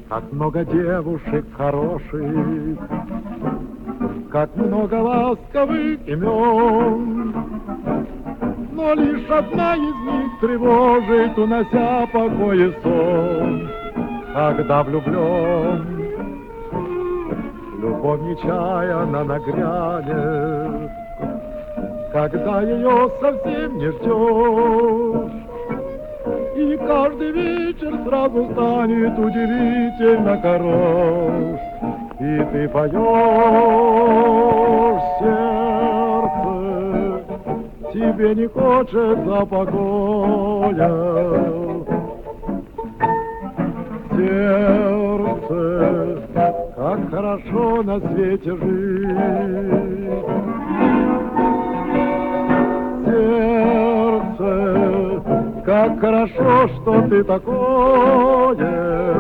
Как много девушек хороших, как много ласковых имен, но лишь одна из них тревожит, унося покой и сон. Когда влюблен, любовь нечаянно нагрянет, когда ее совсем не ждешь, и каждый вечер сразу станет удивительно хорош. И ты поешь, сердце, тебе не хочется покоя. Сердце, как хорошо на свете жить. Сердце, как хорошо, что ты такое.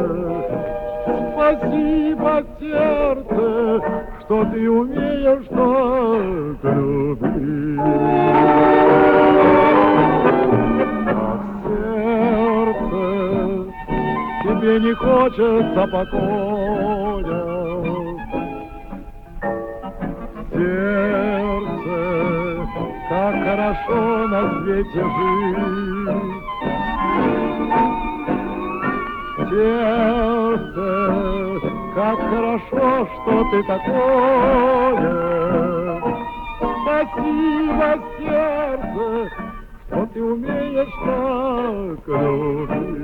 Спасибо, сердце, что ты умеешь так любить. Ах, сердце, тебе не хочется покоя. Сердце, как хорошо на свете жить. Сердце, как хорошо, что ты такое. Спасибо, сердце, что ты умеешь так любить.